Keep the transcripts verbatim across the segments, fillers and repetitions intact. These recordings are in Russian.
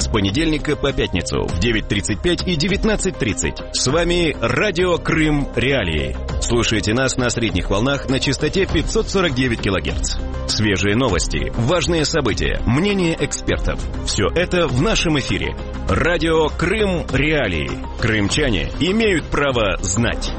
с понедельника по пятницу в девять тридцать пять и девятнадцать тридцать. С вами Радио Крым Реалии. Слушайте нас на средних волнах на частоте пятьсот сорок девять килогерц. Свежие новости, важные события, мнения экспертов. Все это в нашем эфире. Радио Крым Реалии. Крымчане имеют право знать.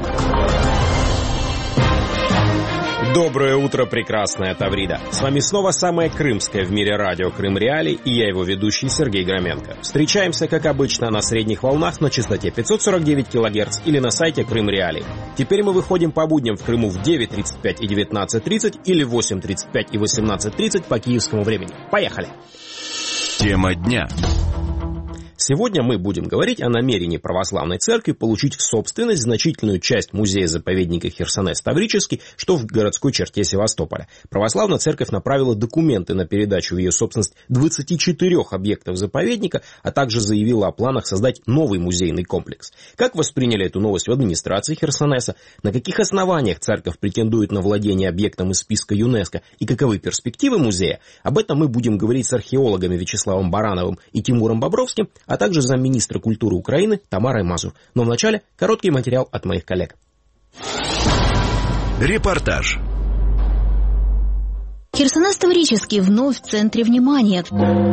Доброе утро, прекрасная Таврида. С вами снова самое крымское в мире радио Крым Реалии, и я его ведущий Сергей Громенко. Встречаемся, как обычно, на средних волнах на частоте пятьсот сорок девять килогерц или на сайте Крым Реалии. Теперь мы выходим по будням в Крыму в девять тридцать пять и девятнадцать тридцать или в восемь тридцать пять и восемнадцать тридцать по киевскому времени. Поехали! Тема дня. Сегодня мы будем говорить о намерении православной церкви получить в собственность значительную часть музея-заповедника Херсонес Таврический, что в городской черте Севастополя. Православная церковь направила документы на передачу в ее собственность двадцати четырёх объектов заповедника, а также заявила о планах создать новый музейный комплекс. Как восприняли эту новость в администрации Херсонеса? На каких основаниях церковь претендует на владение объектом из списка ЮНЕСКО? И каковы перспективы музея? Об этом мы будем говорить с археологами Вячеславом Барановым и Тимуром Бобровским, а также замминистра культуры Украины Тамарой Мазур. Но вначале короткий материал от моих коллег. Репортаж. Херсонес Таврический вновь в центре внимания.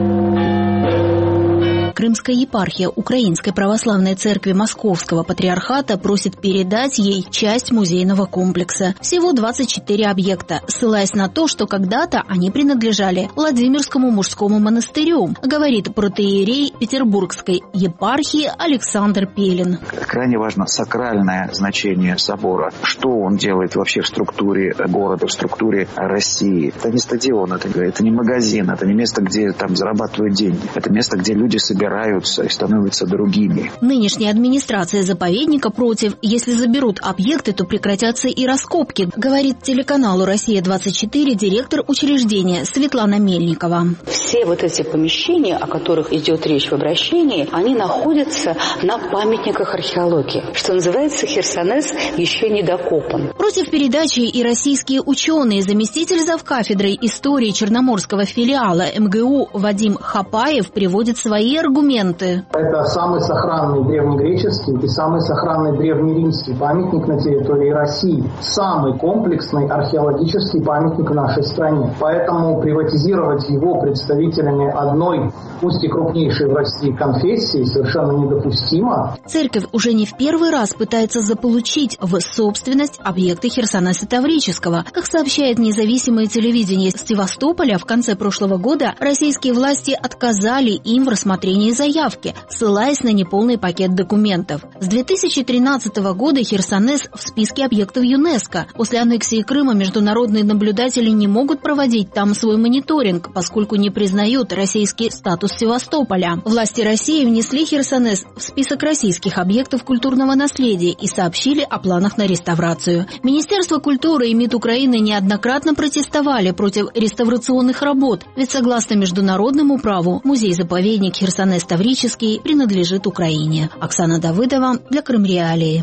Крымская епархия Украинской Православной Церкви Московского Патриархата просит передать ей часть музейного комплекса. Всего двадцать четыре объекта, ссылаясь на то, что когда-то они принадлежали Владимирскому мужскому монастырю, говорит протоиерей Петербургской епархии Александр Пелин. Крайне важно сакральное значение собора. Что он делает вообще в структуре города, в структуре России. Это не стадион, это, это не магазин, это не место, где там зарабатывают деньги. Это место, где люди собираются и становятся другими. Нынешняя администрация заповедника против. Если заберут объекты, то прекратятся и раскопки, говорит телеканалу «Россия-двадцать четыре» директор учреждения Светлана Мельникова. Все вот эти помещения, о которых идет речь в обращении, они находятся на памятниках археологии. Что называется, Херсонес еще не докопан. Против передачи и российские ученые. Заместитель завкафедрой истории Черноморского филиала эм гэ у Вадим Хапаев приводит свои аргументы. Это самый сохранный древнегреческий и самый сохранный древнеримский памятник на территории России. Самый комплексный археологический памятник в нашей стране. Поэтому приватизировать его представителями одной, пусть и крупнейшей в России конфессии, совершенно недопустимо. Церковь уже не в первый раз пытается заполучить в собственность объекты Херсонеса Таврического. Как сообщает независимое телевидение Севастополя, в конце прошлого года российские власти отказали им в рассмотрении заявки, ссылаясь на неполный пакет документов. С две тысячи тринадцатого года Херсонес в списке объектов ЮНЕСКО. После аннексии Крыма международные наблюдатели не могут проводить там свой мониторинг, поскольку не признают российский статус Севастополя. Власти России внесли Херсонес в список российских объектов культурного наследия и сообщили о планах на реставрацию. Министерство культуры и МИД Украины неоднократно протестовали против реставрационных работ, ведь согласно международному праву музей-заповедник Херсонес Таврический принадлежит Украине. Оксана Давыдова для Крым Реалии.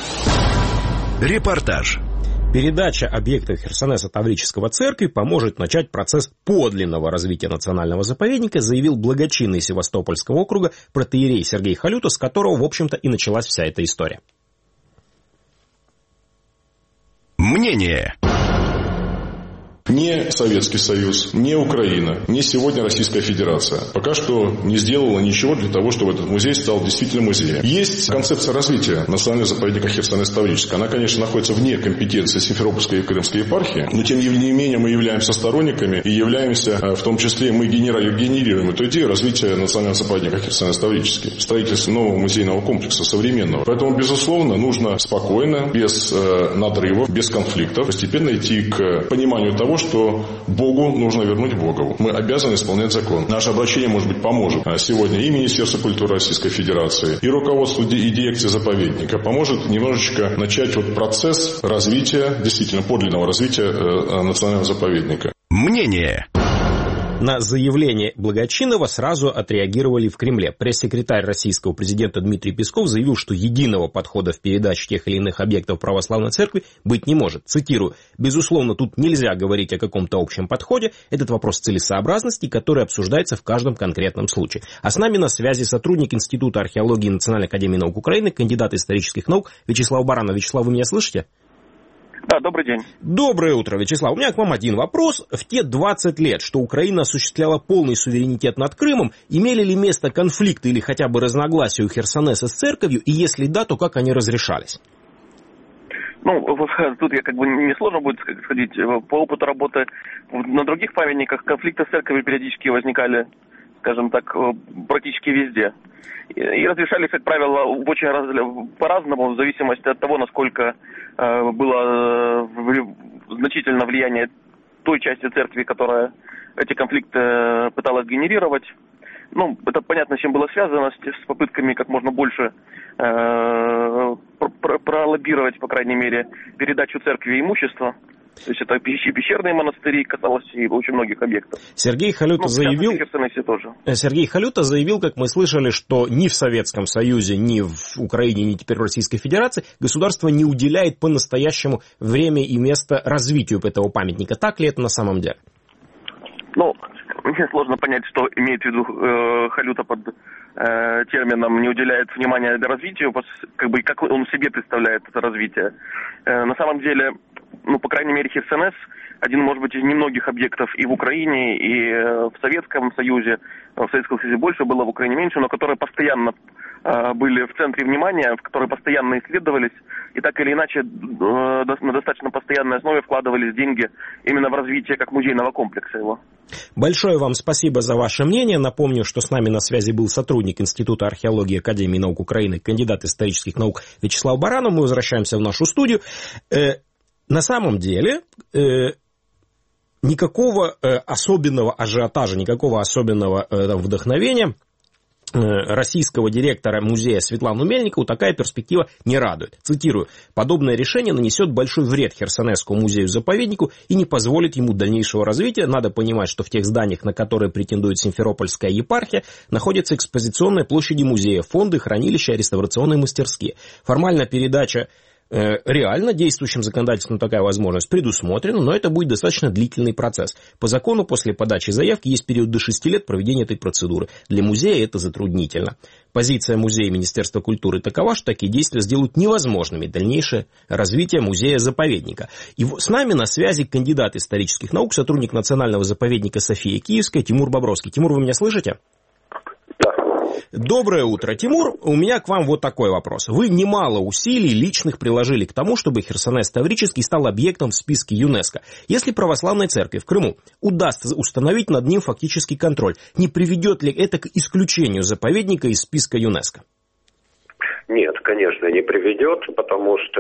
Репортаж. Передача объектов Херсонеса Таврического церкви поможет начать процесс подлинного развития национального заповедника, заявил благочинный Севастопольского округа протоиерей Сергей Халюта, с которого, в общем-то, и началась вся эта история. Мнение. Ни Советский Союз, ни Украина, ни сегодня Российская Федерация пока что не сделала ничего для того, чтобы этот музей стал действительно музеем. Есть концепция развития национального заповедника Херсонес Таврический. Она, конечно, находится вне компетенции Симферопольской и Крымской епархии, но тем не менее мы являемся сторонниками и являемся, в том числе, мы генерируем эту идею развития национального заповедника Херсонес Таврический, строительства нового музейного комплекса современного. Поэтому, безусловно, нужно спокойно, без э, надрывов, без конфликтов, постепенно идти к пониманию того, что Богу нужно вернуть Богову. Мы обязаны исполнять закон. Наше обращение, может быть, поможет сегодня и Министерству культуры Российской Федерации, и руководству и дирекции заповедника. Поможет немножечко начать вот процесс развития, действительно подлинного развития национального заповедника. Мнение. На заявление Благочинова сразу отреагировали в Кремле. Пресс-секретарь российского президента Дмитрий Песков заявил, что единого подхода в передаче тех или иных объектов православной церкви быть не может. Цитирую: «Безусловно, тут нельзя говорить о каком-то общем подходе. Этот вопрос целесообразности, который обсуждается в каждом конкретном случае». А с нами на связи сотрудник Института археологии Национальной академии наук Украины, кандидат исторических наук Вячеслав Баранов. Вячеслав, вы меня слышите? Да, добрый день. Доброе утро, Вячеслав. У меня к вам один вопрос. В те двадцать лет, что Украина осуществляла полный суверенитет над Крымом, имели ли место конфликты или хотя бы разногласия у Херсонеса с церковью, и если да, то как они разрешались? Ну, тут я как бы несложно будет сходить. По опыту работы на других памятниках конфликты с церковью периодически возникали, скажем так, практически везде. И разрешались, как правило, очень раз... по-разному, в зависимости от того, насколько э, было э, значительное влияние той части церкви, которая эти конфликты пыталась генерировать. Ну, это понятно, с чем было связано, с, с попытками как можно больше э, про- пролоббировать, по крайней мере, передачу церкви имущества. То есть это пещерные монастыри, касалось и очень многих объектов. Сергей Халюта ну, заявил, тоже. Сергей Халюта заявил, как мы слышали, что ни в Советском Союзе, ни в Украине, ни теперь в Российской Федерации государство не уделяет по-настоящему время и место развитию этого памятника. Так ли это на самом деле? Ну, мне сложно понять, что имеет в виду э, Халюта под э, термином «не уделяет внимания развитию», как бы, как он себе представляет это развитие. Э, на самом деле, ну, по крайней мере, Херсонес один, может быть, из немногих объектов и в Украине, и э, в Советском Союзе, в Советском Союзе больше было, в Украине меньше, но которые постоянно э, были в центре внимания, в которые постоянно исследовались, и так или иначе э, на достаточно постоянной основе вкладывались деньги именно в развитие как музейного комплекса его. Большое вам спасибо за ваше мнение. Напомню, что с нами на связи был сотрудник Института археологии Академии наук Украины, кандидат исторических наук Вячеслав Баранов. Мы возвращаемся в нашу студию. Э, на самом деле... Э, Никакого э, особенного ажиотажа, никакого особенного э, вдохновения э, российского директора музея Светлану Мельникову такая перспектива не радует. Цитирую: «Подобное решение нанесет большой вред Херсонесскому музею-заповеднику и не позволит ему дальнейшего развития. Надо понимать, что в тех зданиях, на которые претендует Симферопольская епархия, находятся экспозиционные площади музея, фонды, хранилища, реставрационные мастерские. Формально передача реально действующим законодательством такая возможность предусмотрена, но это будет достаточно длительный процесс. По закону после подачи заявки есть период до шести лет проведения этой процедуры. Для музея это затруднительно. Позиция музея и Министерства культуры такова, что такие действия сделают невозможными дальнейшее развитие музея-заповедника». И с нами на связи кандидат исторических наук, сотрудник Национального заповедника София Киевская Тимур Бобровский. Тимур, вы меня слышите? Доброе утро, Тимур. У меня к вам вот такой вопрос. Вы немало усилий личных приложили к тому, чтобы Херсонес Таврический стал объектом в списке ЮНЕСКО. Если православной церкви в Крыму удастся установить над ним фактический контроль, не приведет ли это к исключению заповедника из списка ЮНЕСКо? Нет, конечно, не приведет, потому что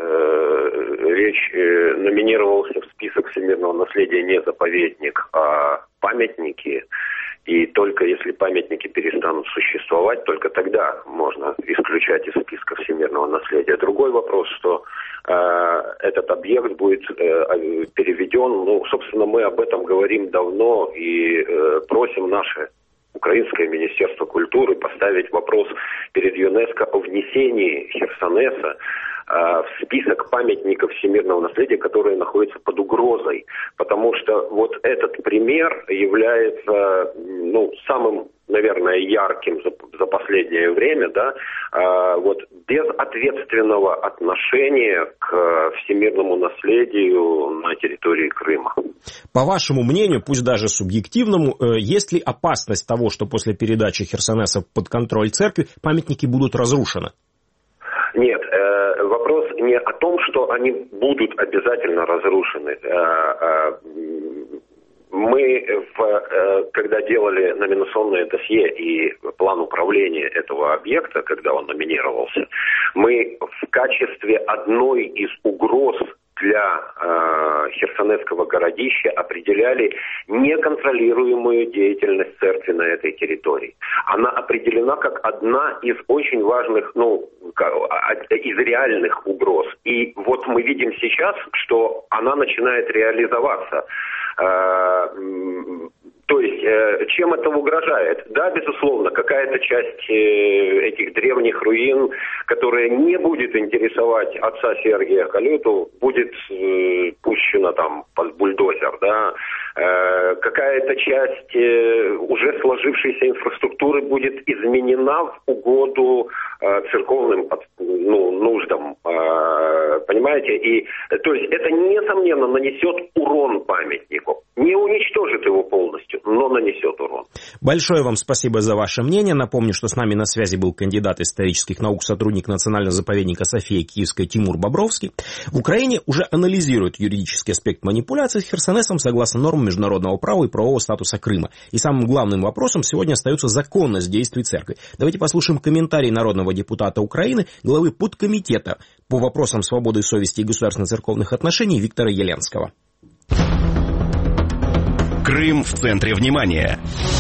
э, речь э, номинировался в список всемирного наследия не заповедник, а памятники. И только если памятники перестанут существовать, только тогда можно исключать из списка всемирного наследия. Другой вопрос, что э, этот объект будет э, переведен, ну, собственно, мы об этом говорим давно и э, просим наше Украинское Министерство культуры поставить вопрос перед ЮНЕСКО о внесении Херсонеса в список памятников всемирного наследия, которые находятся под угрозой. Потому что вот этот пример является, ну, самым, наверное, ярким за, за последнее время, да, а, вот безответственного отношения к всемирному наследию на территории Крыма. По вашему мнению, пусть даже субъективному, есть ли опасность того, что после передачи Херсонеса под контроль церкви памятники будут разрушены? Нет, э, вопрос не о том, что они будут обязательно разрушены. Э, э, мы, в, э, когда делали номинационное досье и план управления этого объекта, когда он номинировался, мы в качестве одной из угроз для э, Херсонесского городища определяли неконтролируемую деятельность церкви на этой территории. Она определена как одна из очень важных, ну, из реальных угроз. И вот мы видим сейчас, что она начинает реализоваться. Э, То есть, э, чем это угрожает? Да, безусловно, какая-то часть э, этих древних руин, которая не будет интересовать отца Сергия Калюту, будет э, пущена там под бульдозер, да. Э, какая-то часть э, уже сложившейся инфраструктуры будет изменена в угоду э, церковным ну, нуждам, э, понимаете? И, то есть, это, несомненно, нанесет урон памятнику. Не уничтожит его полностью, но нанесет урон. Большое вам спасибо за ваше мнение. Напомню, что с нами на связи был кандидат исторических наук, сотрудник Национального заповедника София Киевская Тимур Бобровский. В Украине уже анализируют юридический аспект манипуляций с Херсонесом согласно нормам международного права и правового статуса Крыма. И самым главным вопросом сегодня остается законность действий церкви. Давайте послушаем комментарий народного депутата Украины, главы подкомитета по вопросам свободы совести и государственно-церковных отношений Виктора Еленского. Крым в центре внимания.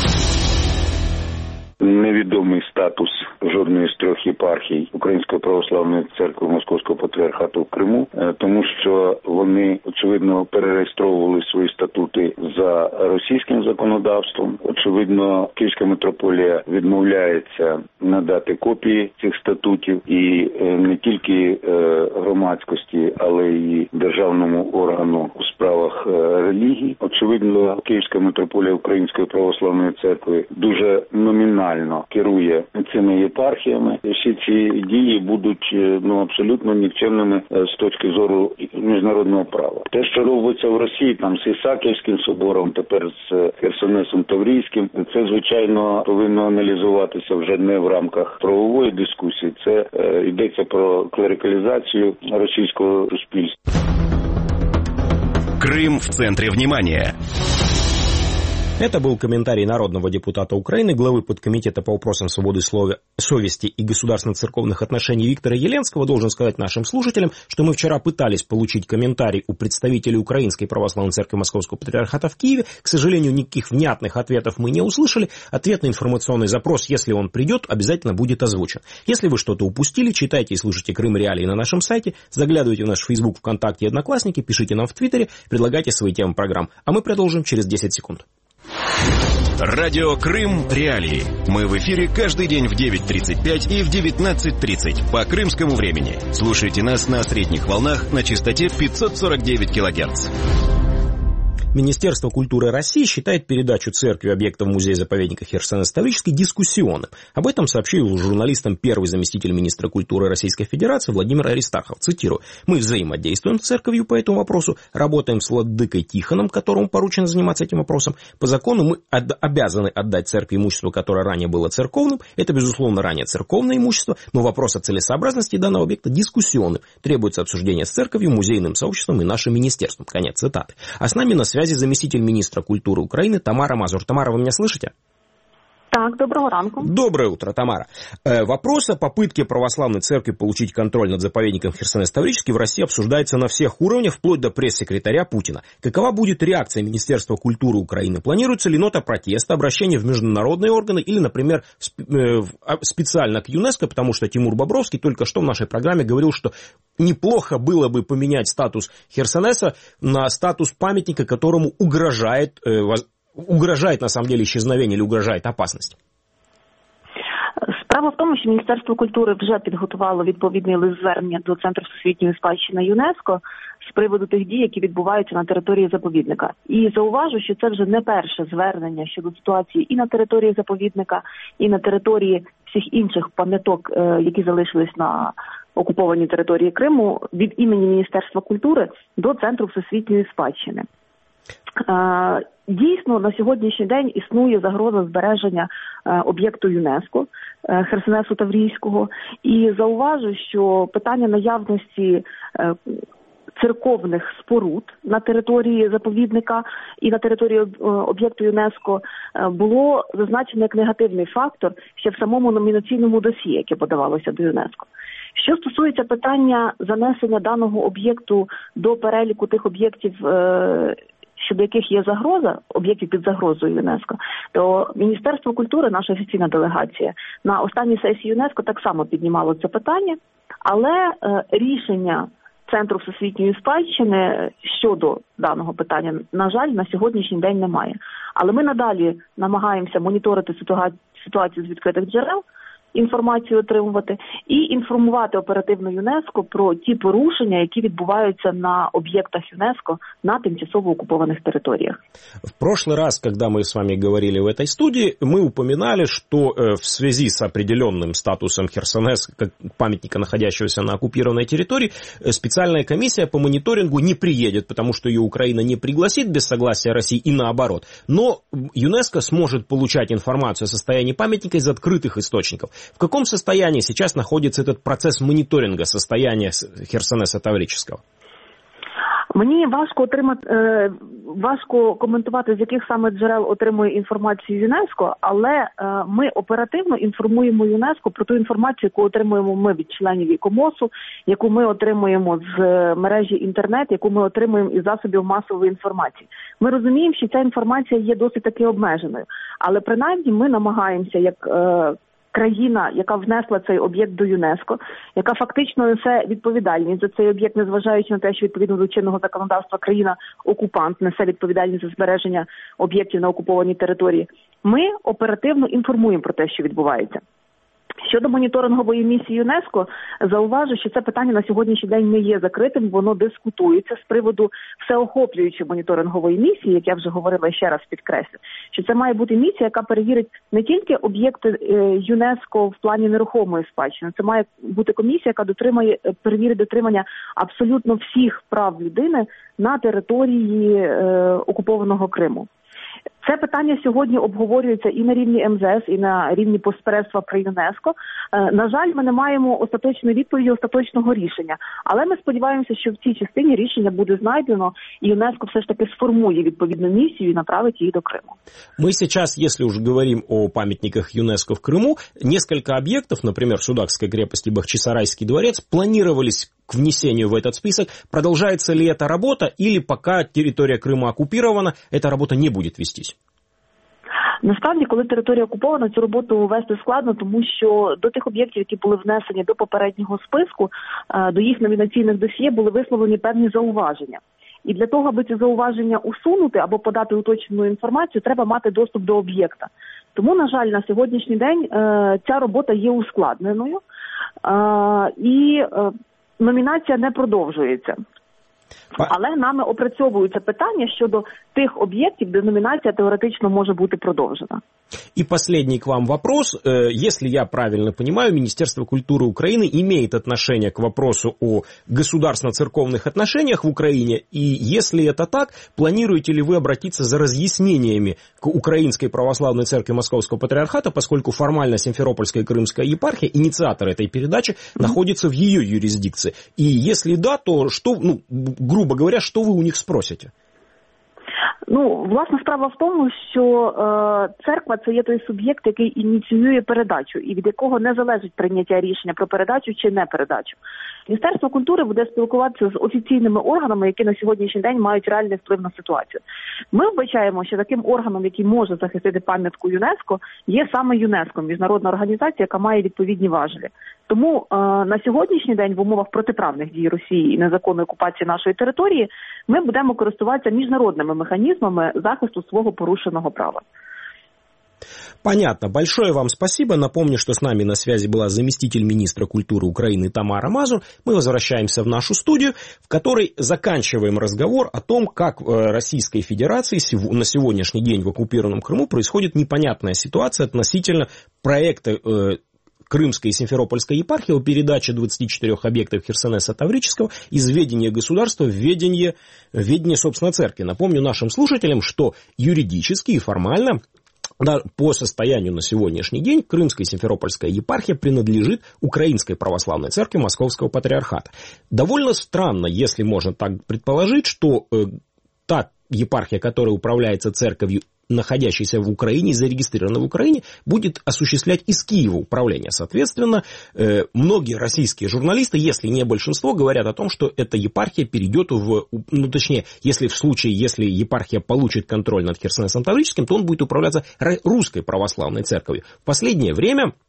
Невідомий статус жодної з трьох єпархій Української православної церкви Московського патріархату в Криму, тому що вони, очевидно, перереєстровували свої статути за російським законодавством. Очевидно, Київська митрополія відмовляється надати копії цих статутів і не тільки громадськості, але й державному органу у справах релігії. Очевидно, Київська митрополія Української православної церкви дуже номінально керує цими єпархіями. Всі ці дії будуть ну абсолютно нікчемними з точки зору міжнародного права. Те, що робиться в Росії, там з Ісааківським собором, тепер з Херсонесом Таврійським, це, звичайно, повинно аналізуватися вже не в рамках правової дискусії. Це е, йдеться про клерикалізацію російського суспільства. Крым в центре внимания. Это был комментарий народного депутата Украины, главы подкомитета по вопросам свободы слова, совести и государственно-церковных отношений Виктора Еленского. Должен сказать нашим слушателям, что мы вчера пытались получить комментарий у представителей Украинской православной церкви Московского патриархата в Киеве. К сожалению, никаких внятных ответов мы не услышали. Ответный информационный запрос, если он придет, обязательно будет озвучен. Если вы что-то упустили, читайте и слушайте Крым Реалии на нашем сайте, заглядывайте в наш Facebook, ВКонтакте и Одноклассники, пишите нам в Твиттере, предлагайте свои темы программ. А мы продолжим через десять секунд. Радио Крым Реалии. Мы в эфире каждый день в девять тридцать пять и в девятнадцать тридцать по крымскому времени. Слушайте нас на средних волнах на частоте пятьсот сорок девять килогерц. Министерство культуры России считает передачу церкви объектов музея-заповедника Херсонес Таврический дискуссионным. Об этом сообщил журналистам первый заместитель министра культуры Российской Федерации Владимир Аристархов. Цитирую. «Мы взаимодействуем с церковью по этому вопросу, работаем с владыкой Тихоном, которому поручено заниматься этим вопросом. По закону мы обязаны отдать церкви имущество, которое ранее было церковным. Это, безусловно, ранее церковное имущество, но вопрос о целесообразности данного объекта дискуссионным. Требуется обсуждение с церковью, музейным сообществом и нашим министерством». Конец цитаты. А с нами на связи заместитель министра культуры Украины Тамара Мазур. Тамара, вы меня слышите? Так, доброго ранку. Доброе утро, Тамара. Э, вопрос о попытке православной церкви получить контроль над заповедником Херсонес Таврический в России обсуждается на всех уровнях, вплоть до пресс-секретаря Путина. Какова будет реакция Министерства культуры Украины? Планируется ли нота протеста, обращение в международные органы или, например, специально к ЮНЕСКО, потому что Тимур Бобровский только что в нашей программе говорил, что неплохо было бы поменять статус Херсонеса на статус памятника, которому угрожает э, угрожает, на самом деле, исчезновение или угрожает опасность? Справа в тому, що Міністерство культури вже підготувало відповідний лист звернення до Центру всесвітньої спадщини ЮНЕСКО з приводу тих дій, які відбуваються на території заповідника. І зауважу, що це вже не перше звернення щодо ситуації і на території заповідника, і на території всіх інших пам'яток, які залишились на окупованій території Криму, від імені Міністерства культури до Центру всесвітньої спадщини. Дійсно, на сьогоднішній день існує загроза збереження е, об'єкту ЮНЕСКО е, Херсонесу Таврійського. І зауважу, що питання наявності е, церковних споруд на території заповідника і на території об'єкту ЮНЕСКО е, було зазначено як негативний фактор ще в самому номінаційному досьє, яке подавалося до ЮНЕСКО. Що стосується питання занесення даного об'єкту до переліку тих об'єктів, е, щодо яких є загроза, об'єктів під загрозою ЮНЕСКО, то Міністерство культури, наша офіційна делегація, на останній сесії ЮНЕСКО так само піднімало це питання, але е, рішення Центру всесвітньої спадщини щодо даного питання, на жаль, на сьогоднішній день немає. Але ми надалі намагаємося моніторити ситуацію з відкритих джерел, інформацію отримувати і інформувати оперативно ЮНЕСКО про ті порушення, які відбуваються на объектах ЮНЕСКО на тимчасово оккупованных территориях. В прошлый раз, когда мы с вами говорили в этой студии, мы упоминали, что в связи с определенным статусом Херсонес, как памятника, находящегося на оккупированной территории, специальная комиссия по мониторингу не приедет, потому что ее Украина не пригласит без согласия России и наоборот. Но ЮНЕСКО сможет получать информацию о состоянии памятника из открытых источников. В каком состоянии сейчас находится этот процесс моніторингу состояния Херсонеса Таврического? Мені важко отримати, е, важко коментувати, з яких саме джерел отримує інформацію ЮНЕСКО, але е, ми оперативно інформуємо ЮНЕСКО про ту інформацію, яку отримуємо ми від членів ІКОМОСу, яку ми отримуємо з мережі інтернет, яку ми отримуємо із засобів масової інформації. Ми розуміємо, що ця інформація є досить таки обмеженою, але принаймні ми намагаємося, як е, країна, яка внесла цей об'єкт до ЮНЕСКО, яка фактично несе відповідальність за цей об'єкт, незважаючи на те, що відповідно до чинного законодавства країна-окупант несе відповідальність за збереження об'єктів на окупованій території, ми оперативно інформуємо про те, що відбувається. Щодо моніторингової місії ЮНЕСКО, зауважу, що це питання на сьогоднішній день не є закритим, воно дискутується з приводу всеохоплюючої моніторингової місії, як я вже говорила, ще раз підкреслю, що це має бути місія, яка перевірить не тільки об'єкти ЮНЕСКО в плані нерухомої спадщини, це має бути комісія, яка дотримає, перевірить дотримання абсолютно всіх прав людини на території е, окупованого Криму. Це питання сьогодні обговорюється і на рівні ем зе ес, і на рівні постпередства при ЮНЕСКО. На жаль, ми не маємо остаточної відповіді, остаточного рішення. Але ми сподіваємося, що в цій частині рішення буде знайдено, і ЮНЕСКО все ж таки сформує відповідну місію і направить її до Криму. Мы сейчас, если уже говорим о памятниках ЮНЕСКО в Крыму, несколько объектов, например, Судакской крепости, Бахчисарайский дворец, планировались к внесению в этот список. Продолжается ли эта работа, или пока территория Крыма оккупирована, эта работа не будет вестись? Насправді, коли територія окупована, цю роботу вести складно, тому що до тих об'єктів, які були внесені до попереднього списку, до їх номінаційних досьє були висловлені певні зауваження. І для того, аби ці зауваження усунути або подати уточнену інформацію, треба мати доступ до об'єкта. Тому, на жаль, на сьогоднішній день ця робота є ускладненою і номінація не продовжується. Але нами опрацьовуються питання щодо тих объектов, де номинация теоретично может быть продолжена. И последний к вам вопрос. Если я правильно понимаю, Министерство культуры Украины имеет отношение к вопросу о государственно-церковных отношениях в Украине. И если это так, планируете ли вы обратиться за разъяснениями к Украинской православной церкви Московского патриархата, поскольку формально Симферопольская и Крымская епархия, инициатор этой передачи, mm-hmm. находится в ее юрисдикции? И если да, то что, ну, грубо говоря, что вы у них спросите? Ну, власна справа в тому, що е, церква – це є той суб'єкт, який ініціює передачу, і від якого не залежить прийняття рішення про передачу чи не передачу. Міністерство культури буде спілкуватися з офіційними органами, які на сьогоднішній день мають реальний вплив на ситуацію. Ми вбачаємо, що таким органом, який може захистити пам'ятку ЮНЕСКО, є саме ЮНЕСКО, міжнародна організація, яка має відповідні важелі. Тому е, на сьогоднішній день в умовах протиправних дій Росії і незаконної окупації нашої території ми будемо користуватися міжнародними механізмами захисту свого порушеного права. Понятно. Большое вам спасибо. Напомню, что с нами на связи была заместитель министра культуры Украины Тамара Мазур. Мы возвращаемся в нашу студию, в которой заканчиваем разговор о том, как в Российской Федерации на сегодняшний день в оккупированном Крыму происходит непонятная ситуация относительно проекта Крымской и Симферопольской епархии о передаче двадцати четырёх объектов Херсонеса Таврического из ведения государства в ведение, в ведение, собственно, церкви. Напомню нашим слушателям, что юридически и формально да, по состоянию на сегодняшний день Крымская и Симферопольская епархия принадлежит Украинской православной церкви Московского патриархата. Довольно странно, если можно так предположить, что э, та епархия, которая управляется церковью, находящийся в Украине, зарегистрирован в Украине, будет осуществлять из Киева управление. Соответственно, многие российские журналисты, если не большинство, говорят о том, что эта епархия перейдет в, ну точнее, если в случае, если епархия получит контроль над Херсонесом Таврическим, то он будет управляться русской православной церковью. В последнее время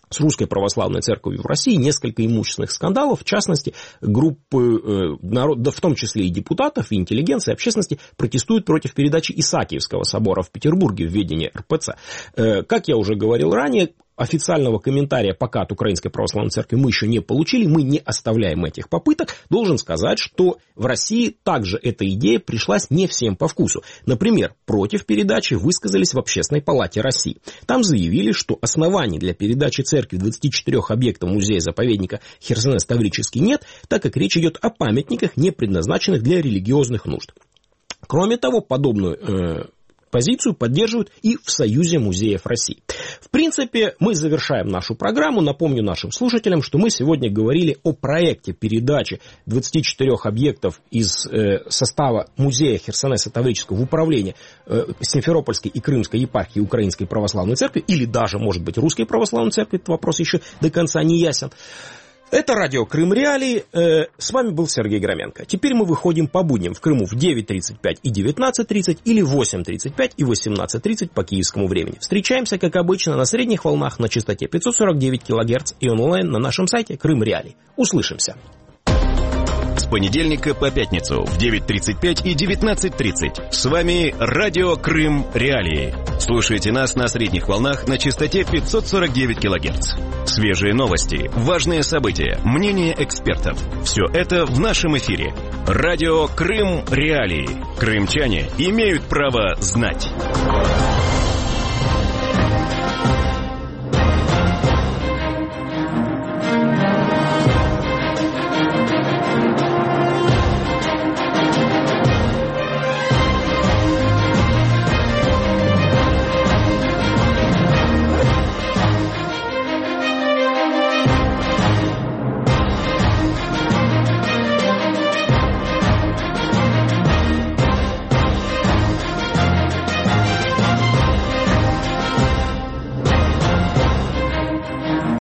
с Русской Православной Церковью в России несколько имущественных скандалов, в частности, группы, э, народ, да в том числе и депутатов, и интеллигенции, и общественности протестуют против передачи Исаакиевского собора в Петербурге в ведение эр пэ цэ. Э, как я уже говорил ранее, официального комментария пока от Украинской Православной Церкви мы еще не получили, мы не оставляем этих попыток. Должен сказать, что в России также эта идея пришлась не всем по вкусу. Например, против передачи высказались в Общественной палате России. Там заявили, что оснований для передачи церкви двадцати четырёх объектов музея-заповедника Херсонес Таврический нет, так как речь идет о памятниках, не предназначенных для религиозных нужд. Кроме того, подобную э, позицию поддерживают и в Союзе музеев России. В принципе, мы завершаем нашу программу. Напомню нашим слушателям, что мы сегодня говорили о проекте передачи двадцати четырёх объектов из э, состава музея Херсонеса Таврического в управление э, Симферопольской и Крымской епархии Украинской Православной Церкви, или даже, может быть, Русской Православной Церкви, этот вопрос еще до конца не ясен. Это радио Крым Реалии. С вами был Сергей Громенко. Теперь мы выходим по будням в Крыму в девять тридцать пять и девятнадцать тридцать или восемь тридцать пять и восемнадцать тридцать по киевскому времени. Встречаемся, как обычно, на средних волнах на частоте пятьсот сорок девять килогерц и онлайн на нашем сайте Крым Реалии. Услышимся. С понедельника по пятницу в девять тридцать пять и девятнадцать тридцать. С вами радио Крым Реалии. Слушайте нас на средних волнах на частоте пятьсот сорок девять килогерц. Свежие новости, важные события, мнения экспертов. Все это в нашем эфире. Радио Крым Реалии. Крымчане имеют право знать.